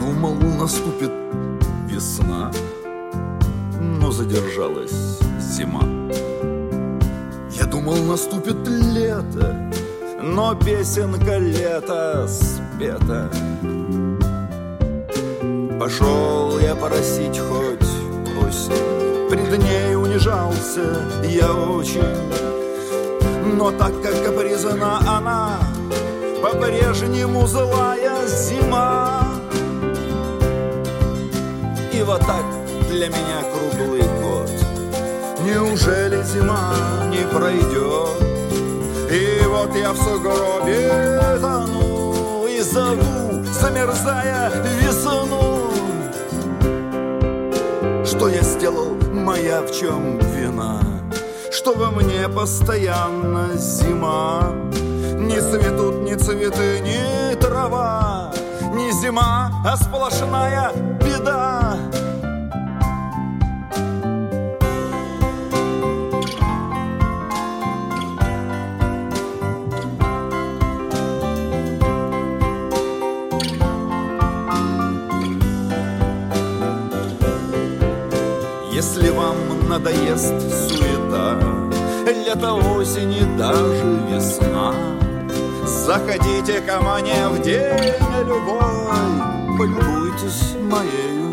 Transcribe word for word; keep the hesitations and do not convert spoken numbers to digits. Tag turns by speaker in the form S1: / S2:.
S1: думал, наступит весна, но задержалась зима. Я думал, наступит лето, но песенка лета спета. Пошел я просить хоть осень, пред ней унижался я очень. Но так как капризна она, по-прежнему злая зима. И вот так для меня круглый год. Неужели зима не пройдет? И вот я в сугробе тону и зову, замерзая, весну. Что я сделал, моя в чем вина? Что во мне постоянно зима? Не цветут ни цветы, ни трава, не зима, а сплошная беда. Если вам надоест суета, лето, осень и даже весна, заходите ко мне в день любой, полюбуйтесь моею